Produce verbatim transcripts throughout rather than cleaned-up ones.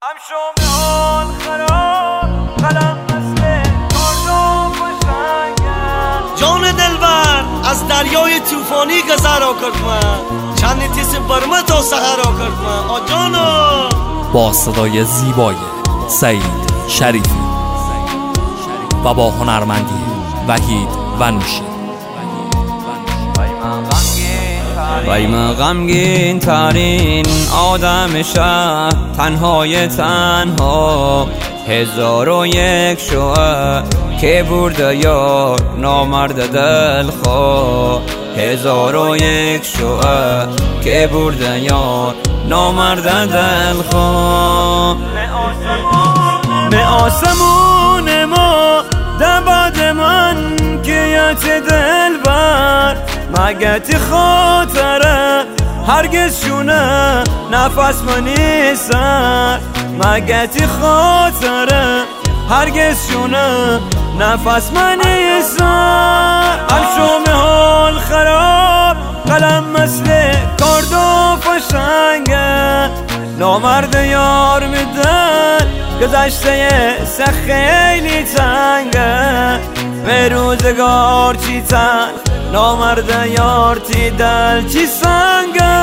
ام شومال خراب قلم مثل کاردو پشنگم جان دلبر از دریای توفانی گذرا کرد من چند تیس برمه تا سهرا کرد من آ جانا. با صدای زیبای سعید شریفی و با هنرمندی وحید ونوشی. وای من غمگین ترین آدم شهر، تنهای تنها هزار و یک شوه که برده یار نامرد دلخواه. هزار و یک شوه که برده یار نامرد دلخواه. به آسمون ما دباد من که یت دلبر مگه خاطره هرگز شونه نفس منی سر. مگه خاطره هرگز شونه نفس منی سر. ام شوم حال خراب قلم مثل کاردو فشنگه نامرد یار میدن گذشته سه خیلی تنگه. به روزگار چی تن نامرد یار تی دل چی سنگه.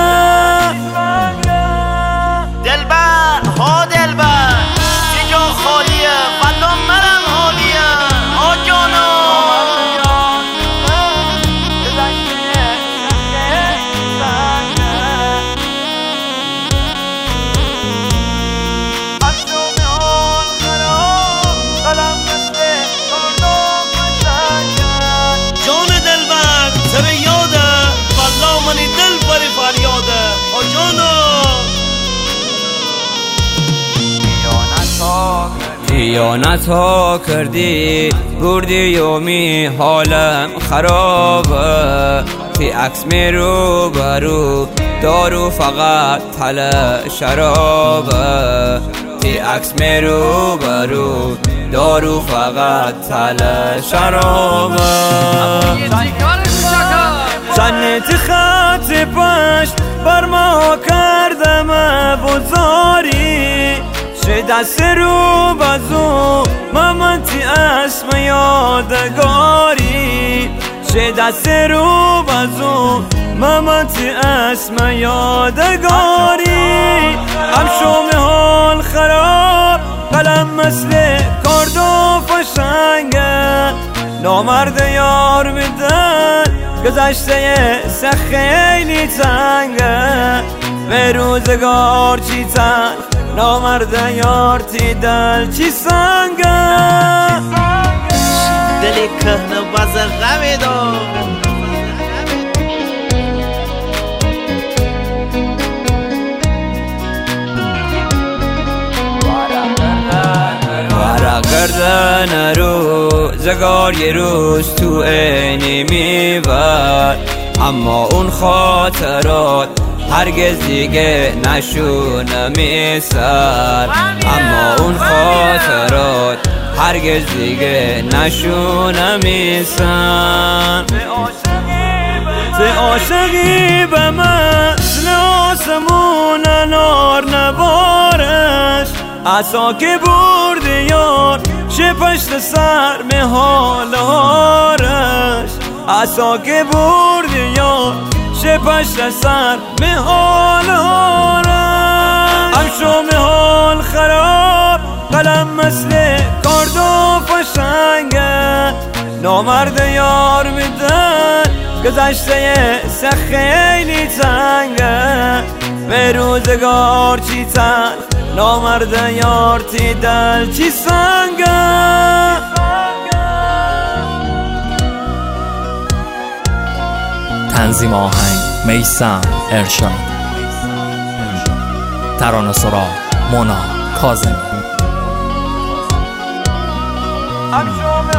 دلبر ها دلبر چی جا خالیه فلا منم حالیه آ جانا. جان دلبر سر یاده فلا منی دل پر فریاده آ جانا. خیانت ها کردی بردی یومی حالم خرابه. تی عکس می رو برو دارو فقط تله شرابه. تی عکس می رو برو دارو فقط تله شرابه. زنیت خط پشت بر ما کردم بزاری چه دست رو بزو ممتی اسم یادگاری. چه دست رو بزو ممتی اسم یادگاری. ام شوم حال خراب قلم مثل کاردو فشنگه نامرد یار میدن گذشته سه خیلی تنگه. به روزگار چی تن نامرد یار تی دل چی سنگه. دل کهنه باز غمی دار ورق گردن رو زگار یه روز تو اینی میبر. اما اون خاطرات هرگز دیگه نشونه میسر. اما اون خاطرات هرگز دیگه نشونه میسر. به عاشقی به مثل آسمون نار نبارش عصا که بردی یار چه پشت سر می حال هارش. عصا که بردی یار چه پشت سر می حال هارش. ام شوم حال خراب قلم مثل کاردو فشنگه نامرد یار میدن گذشته سه خیلی تنگه. به روزگار چی تن نامرد یار تی دل چی سنگه. تنظیم آهنگ میثم ارشاد. ترانه سرا مونا کاظمی. ام شوم